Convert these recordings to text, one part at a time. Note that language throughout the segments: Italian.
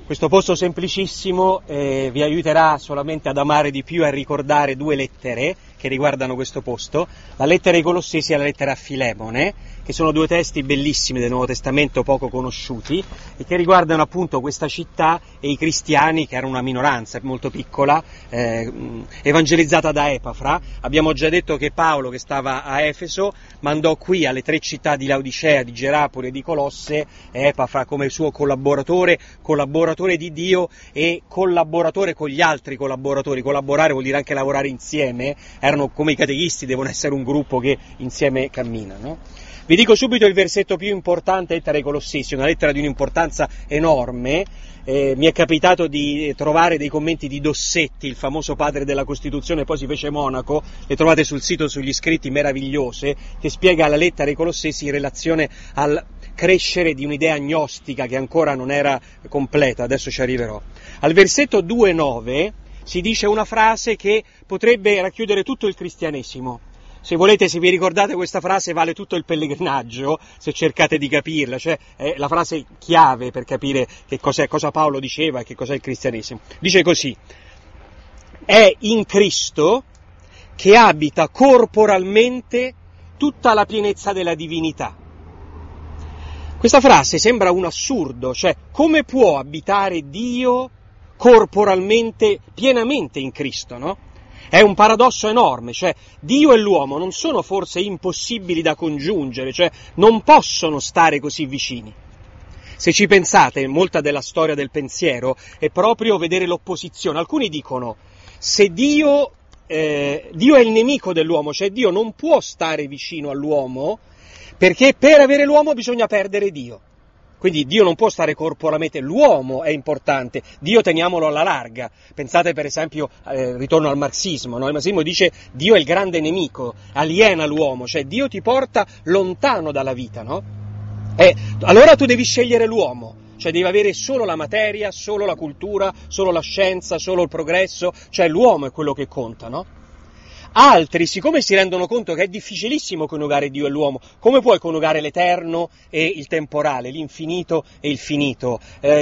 Questo posto semplicissimo vi aiuterà solamente ad amare di più e a ricordare due lettere che riguardano questo posto, la lettera ai Colossesi e la lettera a Filemone, che sono due testi bellissimi del Nuovo Testamento poco conosciuti e che riguardano appunto questa città e i cristiani, che erano una minoranza molto piccola, evangelizzata da Epafra. Abbiamo già detto che Paolo, che stava a Efeso, mandò qui alle tre città di Laodicea, di Gerapoli e di Colosse Epafra come suo collaboratore di Dio e collaboratore con gli altri collaboratori. Collaborare vuol dire anche lavorare insieme, erano come i catechisti, devono essere un gruppo che insieme cammina, no? Vi dico subito il versetto più importante, lettera ai Colossesi, una lettera di un'importanza enorme. Mi è capitato di trovare dei commenti di Dossetti, il famoso padre della Costituzione, poi si fece monaco, le trovate sul sito sugli scritti, meravigliose, che spiega la lettera ai Colossesi in relazione al crescere di un'idea gnostica che ancora non era completa, adesso ci arriverò. Al versetto 2,9 si dice una frase che potrebbe racchiudere tutto il cristianesimo. Se volete, se vi ricordate questa frase, vale tutto il pellegrinaggio, se cercate di capirla, cioè è la frase chiave per capire che cos'è, cosa Paolo diceva e che cos'è il cristianesimo. Dice così: è in Cristo che abita corporalmente tutta la pienezza della divinità. Questa frase sembra un assurdo, cioè come può abitare Dio corporalmente, pienamente in Cristo, no? È un paradosso enorme, cioè Dio e l'uomo non sono forse impossibili da congiungere, cioè non possono stare così vicini. Se ci pensate, molta della storia del pensiero è proprio vedere l'opposizione. Alcuni dicono, se Dio è il nemico dell'uomo, cioè Dio non può stare vicino all'uomo, perché per avere l'uomo bisogna perdere Dio. Quindi Dio non può stare corporalmente, l'uomo è importante, Dio teniamolo alla larga. Pensate per esempio, ritorno al marxismo, no? Il marxismo dice Dio è il grande nemico, aliena l'uomo, cioè Dio ti porta lontano dalla vita, no? Allora tu devi scegliere l'uomo, cioè devi avere solo la materia, solo la cultura, solo la scienza, solo il progresso, cioè l'uomo è quello che conta, no? Altri, siccome si rendono conto che è difficilissimo coniugare Dio e l'uomo, come puoi coniugare l'eterno e il temporale, l'infinito e il finito,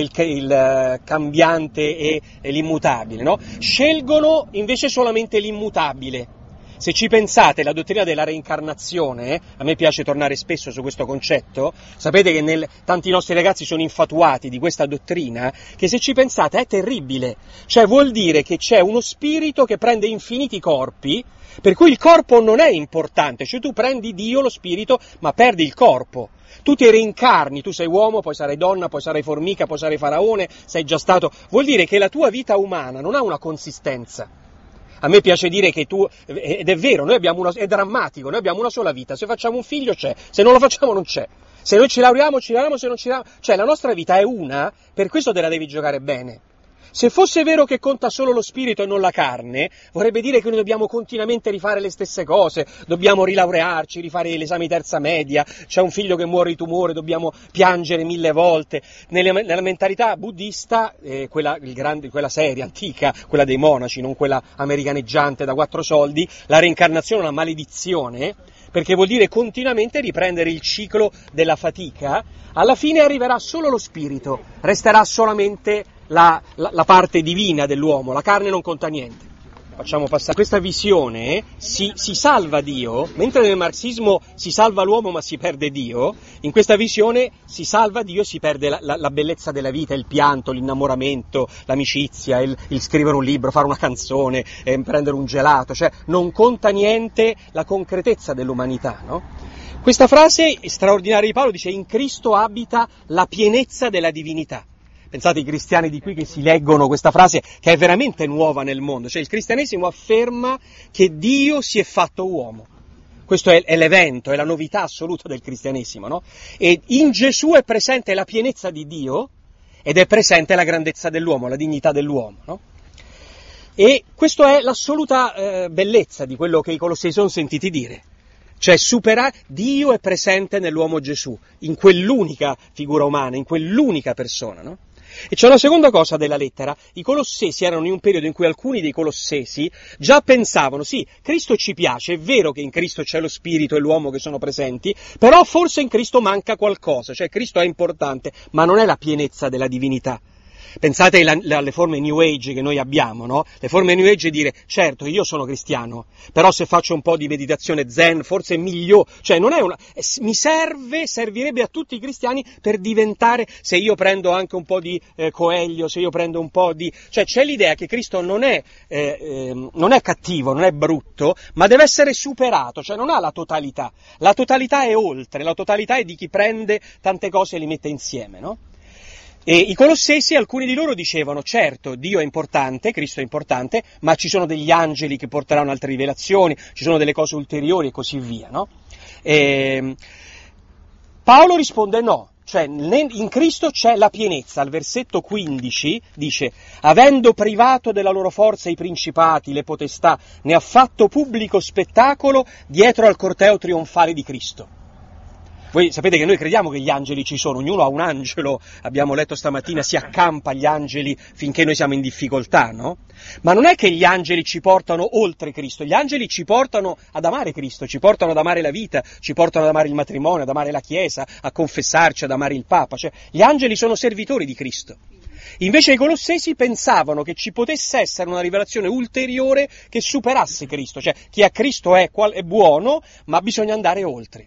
il cambiante e l'immutabile, no? Scelgono invece solamente l'immutabile. Se ci pensate, la dottrina della reincarnazione, a me piace tornare spesso su questo concetto, sapete che tanti nostri ragazzi sono infatuati di questa dottrina, che se ci pensate è terribile, cioè vuol dire che c'è uno spirito che prende infiniti corpi, per cui il corpo non è importante, cioè tu prendi Dio, lo spirito, ma perdi il corpo. Tu ti reincarni, tu sei uomo, poi sarai donna, poi sarai formica, poi sarai faraone, sei già stato. Vuol dire che la tua vita umana non ha una consistenza. A me piace dire che ed è vero, è drammatico, noi abbiamo una sola vita, se facciamo un figlio c'è, se non lo facciamo non c'è. Se noi ci laureamo, se non ci laureamo, cioè la nostra vita è una, per questo te la devi giocare bene. Se fosse vero che conta solo lo spirito e non la carne, vorrebbe dire che noi dobbiamo continuamente rifare le stesse cose, dobbiamo rilaurearci, rifare l'esame di terza media, c'è un figlio che muore di tumore, dobbiamo piangere 1000 volte. Nella mentalità buddista, quella seria, antica, quella dei monaci, non quella americaneggiante da 4 soldi, la reincarnazione è una maledizione, perché vuol dire continuamente riprendere il ciclo della fatica. Alla fine arriverà solo lo spirito, resterà solamente la parte divina dell'uomo, la carne non conta niente. Facciamo passare questa visione, si salva Dio, mentre nel marxismo si salva l'uomo ma si perde Dio, in questa visione si salva Dio e si perde la bellezza della vita, il pianto, l'innamoramento, l'amicizia, il scrivere un libro, fare una canzone, prendere un gelato, cioè non conta niente la concretezza dell'umanità, no? Questa frase straordinaria di Paolo dice: in Cristo abita la pienezza della divinità. Pensate ai cristiani di qui che si leggono questa frase che è veramente nuova nel mondo, cioè il cristianesimo afferma che Dio si è fatto uomo. Questo è l'evento, è la novità assoluta del cristianesimo, no? E in Gesù è presente la pienezza di Dio ed è presente la grandezza dell'uomo, la dignità dell'uomo, no? E questa è l'assoluta bellezza di quello che i Colossesi sono sentiti dire. Cioè Dio è presente nell'uomo Gesù, in quell'unica figura umana, in quell'unica persona, no? E c'è una seconda cosa della lettera: i Colossesi erano in un periodo in cui alcuni dei Colossesi già pensavano, sì, Cristo ci piace, è vero che in Cristo c'è lo Spirito e l'uomo che sono presenti, però forse in Cristo manca qualcosa, cioè Cristo è importante, ma non è la pienezza della divinità. Pensate alle forme New Age che noi abbiamo, no? Le forme New Age è dire, certo, io sono cristiano, però se faccio un po' di meditazione zen, forse è migliore, cioè non è servirebbe a tutti i cristiani per diventare, se io prendo anche un po' di Coelho, se io prendo un po' di... Cioè c'è l'idea che Cristo non è cattivo, non è brutto, ma deve essere superato, cioè non ha la totalità. La totalità è oltre, la totalità è di chi prende tante cose e li mette insieme, no? E i Colossesi, alcuni di loro dicevano, certo, Dio è importante, Cristo è importante, ma ci sono degli angeli che porteranno altre rivelazioni, ci sono delle cose ulteriori e così via, no? Paolo risponde no, cioè in Cristo c'è la pienezza. Al versetto 15 dice, avendo privato della loro forza i principati, le potestà, ne ha fatto pubblico spettacolo dietro al corteo trionfale di Cristo. Voi sapete che noi crediamo che gli angeli ci sono, ognuno ha un angelo, abbiamo letto stamattina, si accampa agli angeli finché noi siamo in difficoltà, no? Ma non è che gli angeli ci portano oltre Cristo, gli angeli ci portano ad amare Cristo, ci portano ad amare la vita, ci portano ad amare il matrimonio, ad amare la Chiesa, a confessarci, ad amare il Papa, cioè gli angeli sono servitori di Cristo. Invece i Colossesi pensavano che ci potesse essere una rivelazione ulteriore che superasse Cristo, cioè chi ha Cristo è buono, ma bisogna andare oltre.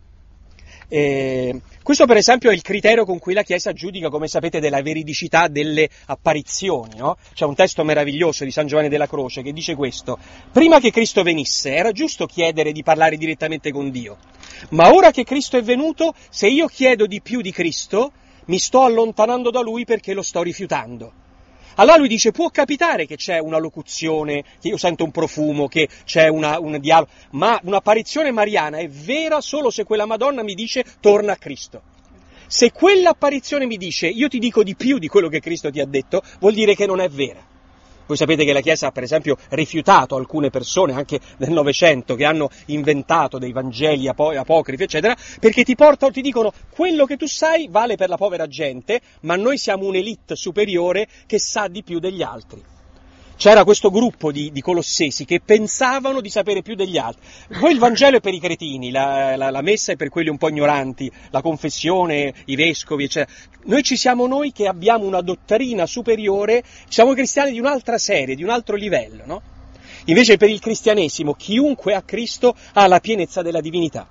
Questo per esempio è il criterio con cui la Chiesa giudica, come sapete, della veridicità delle apparizioni, no? C'è un testo meraviglioso di San Giovanni della Croce che dice questo: prima che Cristo venisse era giusto chiedere di parlare direttamente con Dio, ma ora che Cristo è venuto, se io chiedo di più di Cristo mi sto allontanando da Lui perché lo sto rifiutando. Allora lui dice, può capitare che c'è una locuzione, che io sento un profumo, che c'è un dialogo, ma un'apparizione mariana è vera solo se quella Madonna mi dice torna a Cristo. Se quell'apparizione mi dice io ti dico di più di quello che Cristo ti ha detto, vuol dire che non è vera. Voi sapete che la Chiesa ha per esempio rifiutato alcune persone, anche nel Novecento, che hanno inventato dei Vangeli apocrifi, eccetera, perché ti dicono quello che tu sai vale per la povera gente, ma noi siamo un'elite superiore che sa di più degli altri. C'era questo gruppo di Colossesi che pensavano di sapere più degli altri. Poi il Vangelo è per i cretini, la messa è per quelli un po' ignoranti, la confessione, i vescovi, eccetera. Noi ci siamo noi che abbiamo una dottrina superiore, siamo cristiani di un'altra serie, di un altro livello, no? Invece per il cristianesimo chiunque ha Cristo ha la pienezza della divinità.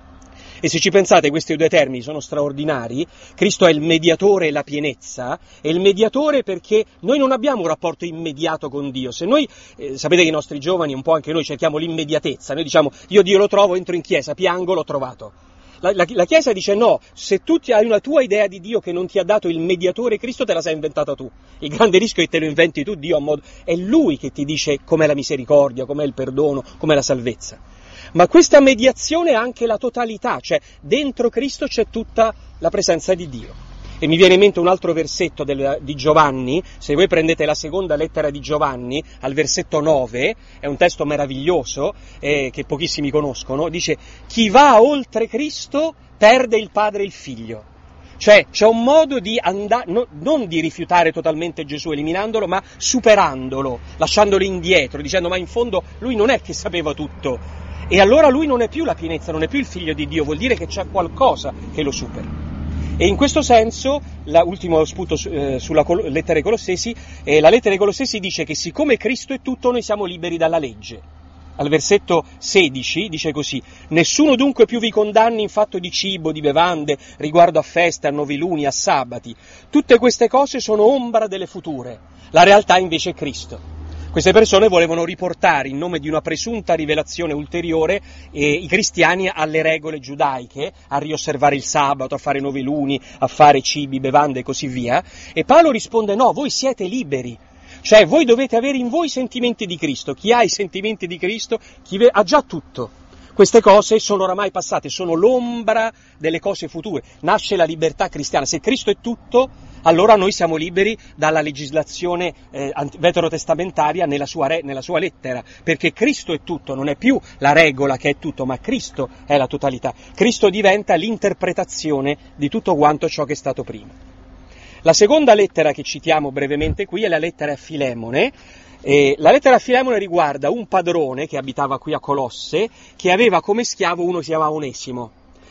E se ci pensate, questi due termini sono straordinari. Cristo è il mediatore e la pienezza, è il mediatore perché noi non abbiamo un rapporto immediato con Dio. Se noi, sapete che i nostri giovani, un po' anche noi, cerchiamo l'immediatezza, noi diciamo, io Dio lo trovo, entro in chiesa, piango, l'ho trovato. La Chiesa dice no, se tu hai una tua idea di Dio che non ti ha dato il mediatore Cristo, te la sei inventata tu. Il grande rischio è che te lo inventi tu, Dio, a modo... È Lui che ti dice com'è la misericordia, com'è il perdono, com'è la salvezza. Ma questa mediazione ha anche la totalità, cioè dentro Cristo c'è tutta la presenza di Dio. E mi viene in mente un altro versetto di Giovanni, se voi prendete la seconda lettera di Giovanni, al versetto 9, è un testo meraviglioso che pochissimi conoscono, dice chi va oltre Cristo perde il Padre e il Figlio. Cioè c'è un modo di andare, non di rifiutare totalmente Gesù eliminandolo, ma superandolo, lasciandolo indietro, dicendo ma in fondo lui non è che sapeva tutto. E allora lui non è più la pienezza, non è più il figlio di Dio, vuol dire che c'è qualcosa che lo supera. E in questo senso, l'ultimo spunto sulla lettera ai Colossesi, la lettera ai Colossesi dice che siccome Cristo è tutto, noi siamo liberi dalla legge. Al versetto 16 dice così, nessuno dunque più vi condanni in fatto di cibo, di bevande, riguardo a feste, a noviluni, a sabati. Tutte queste cose sono ombra delle future, la realtà invece è Cristo. Queste persone volevano riportare, in nome di una presunta rivelazione ulteriore, i cristiani alle regole giudaiche, a riosservare il sabato, a fare noviluni, a fare cibi, bevande e così via. E Paolo risponde no, voi siete liberi. Cioè voi dovete avere in voi i sentimenti di Cristo. Chi ha i sentimenti di Cristo ha già tutto. Queste cose sono oramai passate, sono l'ombra delle cose future. Nasce la libertà cristiana. Se Cristo è tutto, allora noi siamo liberi dalla legislazione veterotestamentaria nella sua lettera, perché Cristo è tutto, non è più la regola che è tutto, ma Cristo è la totalità. Cristo diventa l'interpretazione di tutto quanto ciò che è stato prima. La seconda lettera che citiamo brevemente qui è la lettera a Filemone. La lettera a Filemone riguarda un padrone che abitava qui a Colosse, che aveva come schiavo uno che si chiamava Onesimo.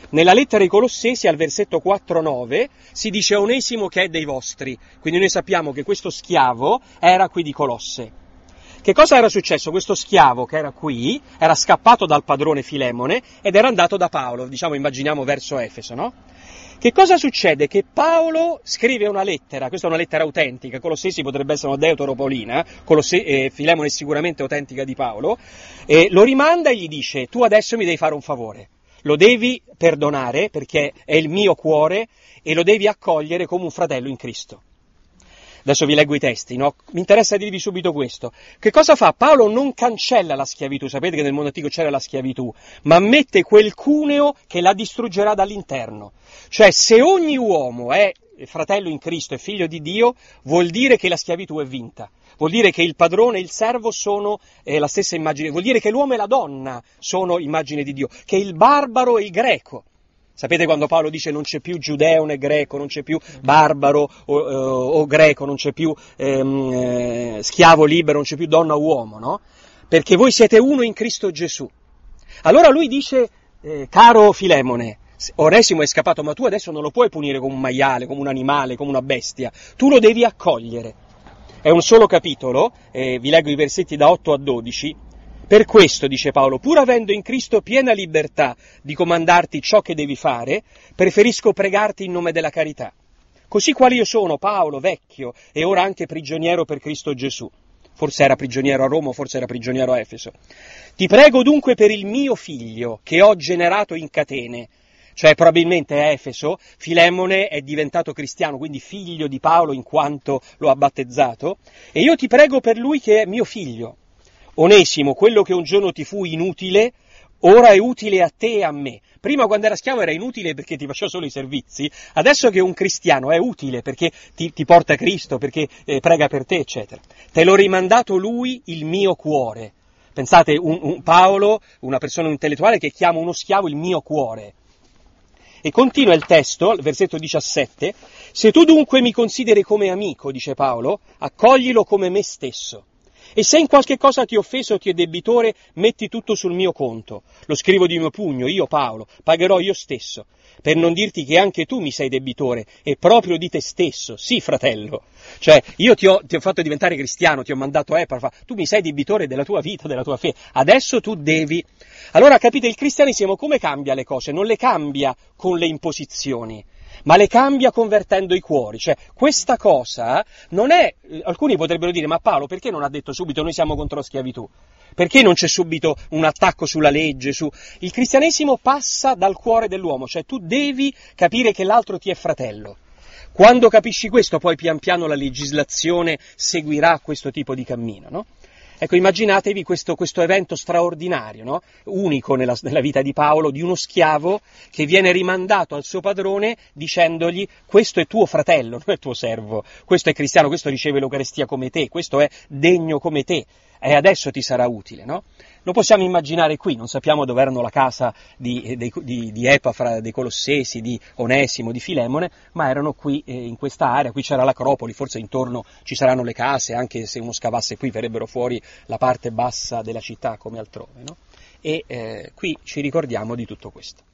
Nella lettera ai Colossesi, al versetto 4-9, si dice Onesimo che è dei vostri. Quindi noi sappiamo che questo schiavo era qui di Colosse. Che cosa era successo? Questo schiavo che era qui era scappato dal padrone Filemone ed era andato da Paolo, diciamo, immaginiamo verso Efeso, no? Che cosa succede? Che Paolo scrive una lettera, questa è una lettera autentica, Colossesi potrebbe essere una deuteropolina, Filemone è sicuramente autentica di Paolo, e lo rimanda e gli dice, tu adesso mi devi fare un favore, lo devi perdonare perché è il mio cuore e lo devi accogliere come un fratello in Cristo. Adesso vi leggo i testi, no? Mi interessa dirvi subito questo. Che cosa fa? Paolo non cancella la schiavitù, sapete che nel mondo antico c'era la schiavitù, ma mette quel cuneo che la distruggerà dall'interno. Cioè, se ogni uomo è fratello in Cristo e figlio di Dio, vuol dire che la schiavitù è vinta. Vuol dire che il padrone e il servo sono la stessa immagine, vuol dire che l'uomo e la donna sono immagine di Dio, che il barbaro e il greco. Sapete quando Paolo dice non c'è più giudeo né greco, non c'è più barbaro o greco, non c'è più schiavo libero, non c'è più donna o uomo, no? Perché voi siete uno in Cristo Gesù. Allora lui dice, caro Filemone, Onesimo è scappato, ma tu adesso non lo puoi punire come un maiale, come un animale, come una bestia, tu lo devi accogliere. È un solo capitolo, vi leggo i versetti da 8 a 12, per questo, dice Paolo, pur avendo in Cristo piena libertà di comandarti ciò che devi fare, preferisco pregarti in nome della carità. Così quale io sono, Paolo, vecchio, e ora anche prigioniero per Cristo Gesù. Forse era prigioniero a Roma, forse era prigioniero a Efeso. Ti prego dunque per il mio figlio, che ho generato in catene, cioè probabilmente a Efeso, Filemone è diventato cristiano, quindi figlio di Paolo in quanto lo ha battezzato, e io ti prego per lui che è mio figlio. Onesimo, quello che un giorno ti fu inutile, ora è utile a te e a me. Prima quando era schiavo era inutile perché ti faceva solo i servizi, adesso che è un cristiano è utile perché ti porta Cristo, perché prega per te, eccetera. Te l'ho rimandato lui, il mio cuore. Pensate, un Paolo, una persona intellettuale che chiama uno schiavo il mio cuore. E continua il testo, versetto 17, se tu dunque mi consideri come amico, dice Paolo, accoglilo come me stesso. E se in qualche cosa ti ho offeso o ti è debitore, metti tutto sul mio conto. Lo scrivo di mio pugno, io Paolo, pagherò io stesso, per non dirti che anche tu mi sei debitore, e proprio di te stesso, sì fratello. Cioè, io ti ho fatto diventare cristiano, ti ho mandato tu mi sei debitore della tua vita, della tua fede, adesso tu devi. Allora capite, il cristianesimo come cambia le cose? Non le cambia con le imposizioni, ma le cambia convertendo i cuori. Cioè, questa cosa non è, alcuni potrebbero dire, ma Paolo perché non ha detto subito noi siamo contro la schiavitù? Perché non c'è subito un attacco sulla legge? Il cristianesimo passa dal cuore dell'uomo, cioè tu devi capire che l'altro ti è fratello. Quando capisci questo, poi pian piano la legislazione seguirà questo tipo di cammino, no? Ecco, immaginatevi questo evento straordinario, no? Unico nella vita di Paolo, di uno schiavo che viene rimandato al suo padrone dicendogli questo è tuo fratello, non è tuo servo, questo è cristiano, questo riceve l'Eucaristia come te, questo è degno come te e adesso ti sarà utile, no? Lo possiamo immaginare qui, non sappiamo dove erano la casa di Epafra, dei Colossesi, di Onesimo, di Filemone, ma erano qui in questa area, qui c'era l'Acropoli, forse intorno ci saranno le case, anche se uno scavasse qui verrebbero fuori la parte bassa della città come altrove, no? E qui ci ricordiamo di tutto questo.